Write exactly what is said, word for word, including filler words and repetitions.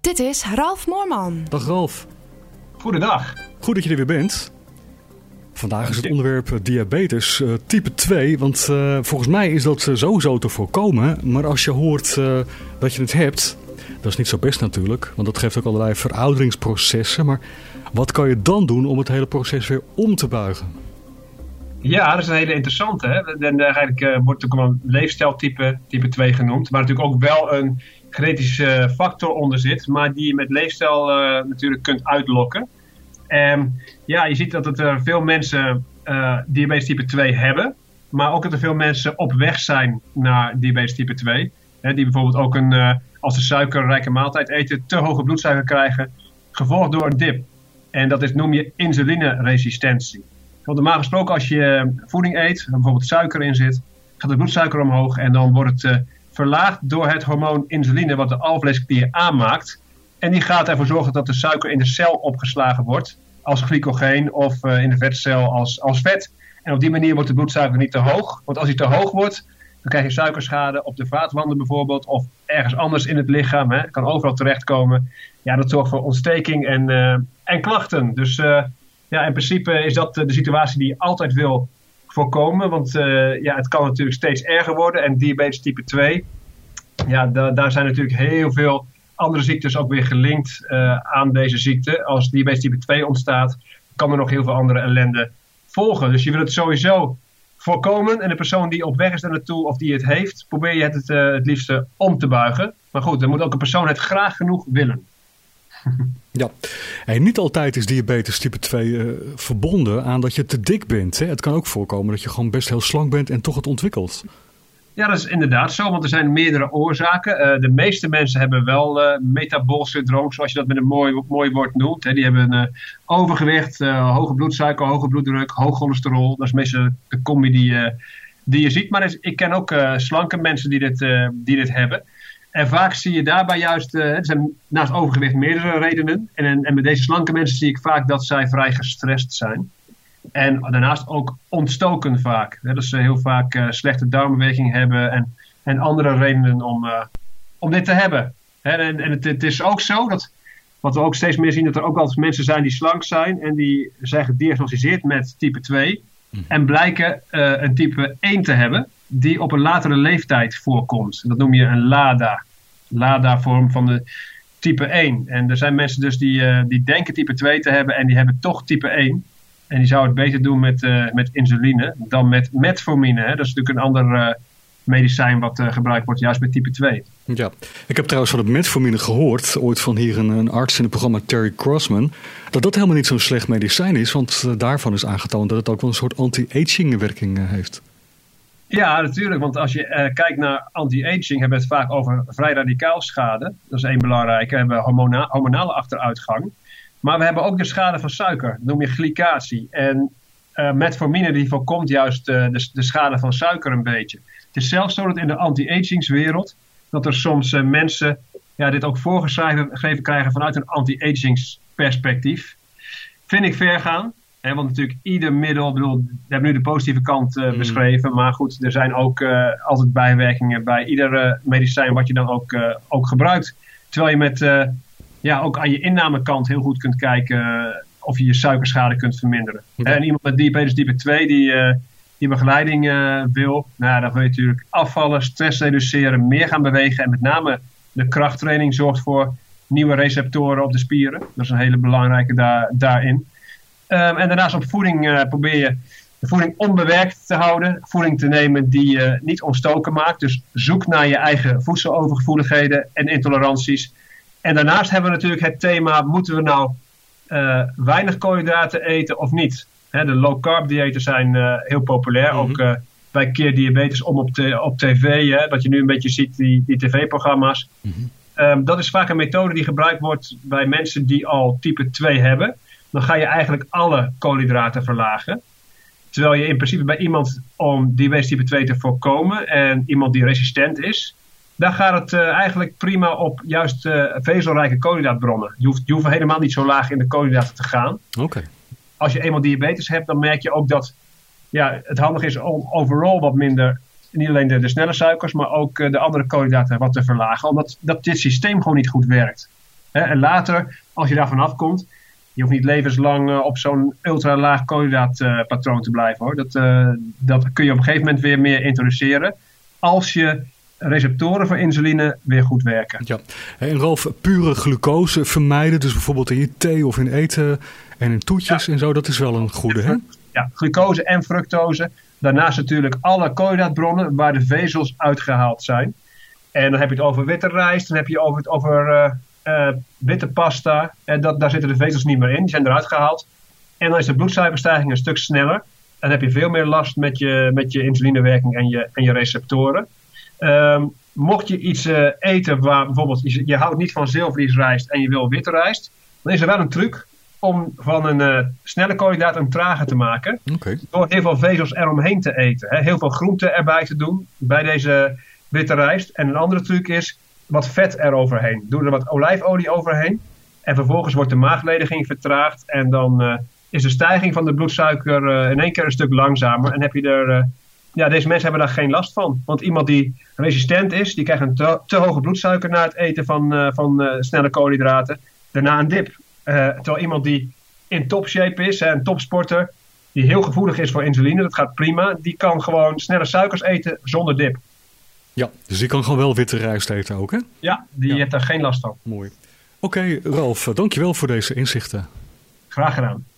Dit is Ralf Moorman. Dag Ralf. Goedendag. Goed dat je er weer bent. Vandaag is het onderwerp diabetes uh, type twee. Want uh, volgens mij is dat uh, sowieso te voorkomen. Maar als je hoort uh, dat je het hebt, dat is niet zo best natuurlijk. Want dat geeft ook allerlei verouderingsprocessen. Maar wat kan je dan doen om het hele proces weer om te buigen? Ja, dat is een hele interessante. Hè? En eigenlijk uh, wordt ook wel een leefstijltype type twee genoemd. Maar natuurlijk ook wel een genetische factor onder zit. Maar die je met leefstijl uh, natuurlijk kunt uitlokken. En ja, je ziet dat het er veel mensen uh, diabetes type twee hebben. Maar ook dat er veel mensen op weg zijn naar diabetes type twee. Hè, die bijvoorbeeld ook een, uh, als ze suikerrijke maaltijd eten, te hoge bloedsuiker krijgen. Gevolgd door een dip. En dat is, noem je insulineresistentie. Want normaal gesproken als je voeding eet, waar bijvoorbeeld suiker in zit, gaat de bloedsuiker omhoog. En dan wordt het uh, verlaagd door het hormoon insuline wat de alvleesklier aanmaakt. En die gaat ervoor zorgen dat de suiker in de cel opgeslagen wordt als glycogeen of uh, in de vetcel als, als vet. En op die manier wordt de bloedsuiker niet te hoog. Want als hij te hoog wordt, dan krijg je suikerschade op de vaatwanden bijvoorbeeld of ergens anders in het lichaam. Hè. Het kan overal terechtkomen. Ja, dat zorgt voor ontsteking en, uh, en klachten. Dus uh, ja, in principe is dat de situatie die je altijd wil voorkomen. Want uh, ja, het kan natuurlijk steeds erger worden. En diabetes type twee, ja, da- daar zijn natuurlijk heel veel andere ziektes ook weer gelinkt uh, aan deze ziekte. Als diabetes type twee ontstaat, kan er nog heel veel andere ellende volgen. Dus je wil het sowieso voorkomen. En de persoon die op weg is daar naartoe of die het heeft, probeer je het het, uh, het liefste om te buigen. Maar goed, dan moet ook een persoon het graag genoeg willen. Ja, en niet altijd is diabetes type twee uh, verbonden aan dat je te dik bent. Hè? Het kan ook voorkomen dat je gewoon best heel slank bent en toch het ontwikkelt. Ja, dat is inderdaad zo, want er zijn meerdere oorzaken. Uh, de meeste mensen hebben wel uh, metabool syndroom, zoals je dat met een mooi, mooi woord noemt. Hè. Die hebben uh, overgewicht, uh, hoge bloedsuiker, hoge bloeddruk, hoog cholesterol. Dat is meestal de combi die, uh, die je ziet. Maar ik ken ook uh, slanke mensen die dit, uh, die dit hebben. En vaak zie je daarbij juist, uh, er zijn naast overgewicht meerdere redenen. En, en met deze slanke mensen zie ik vaak dat zij vrij gestrest zijn. En daarnaast ook ontstoken vaak. Hè, dat ze heel vaak uh, slechte darmbeweging hebben en, en andere redenen om, uh, om dit te hebben. Hè, en en het, het is ook zo, dat wat we ook steeds meer zien, dat er ook altijd mensen zijn die slank zijn en die zijn gediagnosticeerd met type twee. Mm. En blijken uh, een type één te hebben die op een latere leeftijd voorkomt. Dat noem je een LADA. LADA-vorm van de type één. En er zijn mensen dus die, uh, die denken type twee te hebben en die hebben toch type één. En die zou het beter doen met, uh, met insuline dan met metformine. Hè? Dat is natuurlijk een ander uh, medicijn wat uh, gebruikt wordt juist bij type twee. Ja, ik heb trouwens van het metformine gehoord, ooit van hier een, een arts in het programma Terry Crossman, dat dat helemaal niet zo'n slecht medicijn is, want uh, daarvan is aangetoond dat het ook wel een soort anti-aging werking uh, heeft. Ja, natuurlijk, want als je uh, kijkt naar anti-aging, hebben we het vaak over vrij radicaal schade. Dat is één belangrijke. We hebben hormona- hormonale achteruitgang. Maar we hebben ook de schade van suiker, dat noem je glycatie. En uh, metformine die voorkomt juist uh, de, de schade van suiker een beetje. Het is zelfs zo dat in de anti-agingswereld, dat er soms uh, mensen ja, dit ook voorgeschreven krijgen vanuit een anti-agingsperspectief. Vind ik ver gaan, hè, want natuurlijk ieder middel, ik bedoel, we hebben nu de positieve kant uh, mm. beschreven, maar goed, er zijn ook uh, altijd bijwerkingen bij ieder uh, medicijn wat je dan ook, uh, ook gebruikt. Terwijl je met... Uh, Ja, ook aan je innamekant heel goed kunt kijken uh, of je je suikerschade kunt verminderen. Ja. En iemand met diabetes type twee die, uh, die begeleiding uh, wil, nou, dan wil je natuurlijk afvallen, stress reduceren, meer gaan bewegen. En met name de krachttraining zorgt voor nieuwe receptoren op de spieren. Dat is een hele belangrijke da- daarin. Um, en daarnaast op voeding uh, probeer je de voeding onbewerkt te houden. Voeding te nemen die je niet ontstoken maakt. Dus zoek naar je eigen voedselovergevoeligheden en intoleranties. En daarnaast hebben we natuurlijk het thema, moeten we nou uh, weinig koolhydraten eten of niet? Hè, de low carb diëten zijn uh, heel populair, mm-hmm. ook uh, bij Keer Diabetes om op, te, op tv, hè, dat je nu een beetje ziet die, die tv-programma's. Mm-hmm. Um, dat is vaak een methode die gebruikt wordt bij mensen die al type twee hebben. Dan ga je eigenlijk alle koolhydraten verlagen. Terwijl je in principe bij iemand om diabetes type twee te voorkomen en iemand die resistent is, daar gaat het uh, eigenlijk prima op juist uh, vezelrijke koolhydraatbronnen. Je hoeft, je hoeft helemaal niet zo laag in de koolhydraten te gaan. Okay. Als je eenmaal diabetes hebt, dan merk je ook dat ja, het handig is om overal wat minder, niet alleen de, de snelle suikers, maar ook uh, de andere koolhydraten wat te verlagen. Omdat dat dit systeem gewoon niet goed werkt. Hè? En later, als je daar vanaf komt, je hoeft niet levenslang uh, op zo'n ultralaag koolhydraatpatroon uh, te blijven hoor. Dat, uh, dat kun je op een gegeven moment weer meer introduceren. Als je receptoren voor insuline weer goed werken. Ja. En Ralf, pure glucose vermijden, dus bijvoorbeeld in je thee of in eten en in toetjes ja. en zo, dat is wel een goede, hè? Ja, glucose en fructose. Daarnaast natuurlijk alle koolhydraatbronnen waar de vezels uitgehaald zijn. En dan heb je het over witte rijst, dan heb je over het over uh, uh, witte pasta. En dat, daar zitten de vezels niet meer in, die zijn eruit gehaald. En dan is de bloedsuikerstijging een stuk sneller. Dan heb je veel meer last met je, met je insulinewerking en je, en je receptoren. Um, mocht je iets uh, eten waar bijvoorbeeld je, je houdt niet van zilvervliesrijst en je wil witte rijst, dan is er wel een truc om van een uh, snelle koolhydraat een trage te maken. Okay. Door heel veel vezels eromheen te eten. Hè. Heel veel groenten erbij te doen bij deze witte rijst. En een andere truc is wat vet eroverheen. Doe er wat olijfolie overheen. En vervolgens wordt de maaglediging vertraagd. En dan uh, is de stijging van de bloedsuiker uh, in één keer een stuk langzamer. En heb je er... Uh, ja, deze mensen hebben daar geen last van. Want iemand die resistent is, die krijgt een te, te hoge bloedsuiker na het eten van, uh, van uh, snelle koolhydraten. Daarna een dip. Uh, terwijl iemand die in topshape is, hè, een topsporter, die heel gevoelig is voor insuline, dat gaat prima. Die kan gewoon snelle suikers eten zonder dip. Ja, dus die kan gewoon wel witte rijst eten ook, hè? Ja, die ja. heeft daar geen last van. Mooi. Oké, okay, Ralf, dankjewel voor deze inzichten. Graag gedaan.